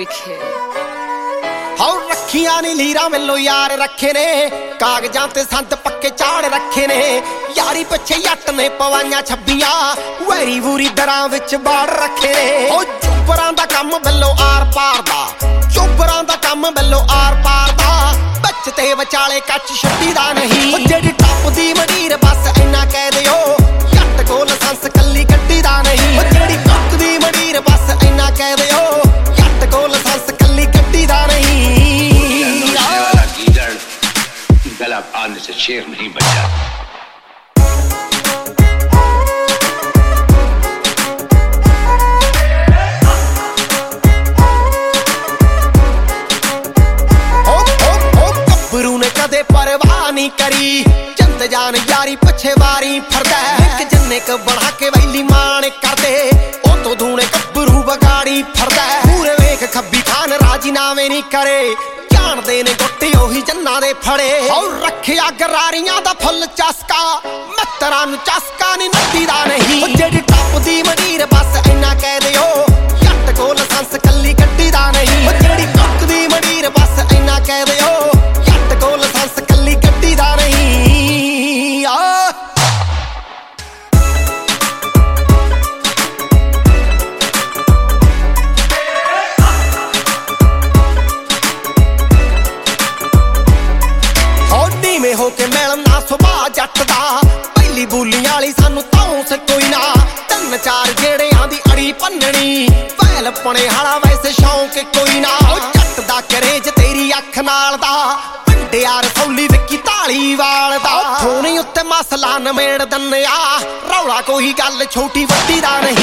लिखे। How रखियां knee lira मिलो यार रखे ने, कागजां ते संत पक्के चाड़ रखे ने। यारी पिछे जट ने पवाइयां छब्बियां, वैरी वूरी दरां विच बाड़ रखे ने। ओ चुबरां दा कम बिल्लो आर पार दा, चुबरां दा कम बिल्लो आर पार दा। बच ते विचाले कच छड्डी दा नहीं, ओ जेड़ी टप दी मंडीर बस इन्ना कह दिओ, जट कोल लाइसेंस कल्ली गड्डी दा नहीं। ओ जेड़ी टप दी मंडीर बस इन्ना कह दिओ, जट कोल लाइसेंस कल्ली गड्डी दा नहीं। गला फाड़ने से शेर नहीं बचा। गब्बरू ने कदे परवाह नहीं करी, चंद जान यारी पिछे वारी फरदा। एक जन्ने क बना के वैली माण करदे, ओ तो धूने गब्बरू बगाड़ी फरदा। पूरे वेख खब्बी खान राजी नावे नहीं करे, जानदे ने गुट्टी ओही जन्ना दे फड़े। और रखिया गरारियां दा फुल चस्का, मित्तरां नूं चस्का नहीं नट्टी दा नहीं। ओ जेड़ी टप दी मंडीर बस इन्ना कह दिओ, जट कोल लाइसेंस कल्ली गड्डी दा नहीं। ओ जेड़ी टप दी मंडीर बस इन्ना कह दिओ, जट कोल लाइसेंस कल्ली गड्डी दा नहीं। में होके मैलम ना सुभा जट दा, पहली बूली वाली सानू ताऊं से कोई ना। तीन चार जेड़ियां दी अड़ी भन्ननी, पहल पने हाला वैसे शौक कोई ना। जट दा करेज तेरी अख नाल दा, पिंडिया रसौली विकी धालीवाल दा। थोनी उत्ते मसला नमेड़ दन्नेआ, रौला कोई गल छोटी वड्डी दा नहीं।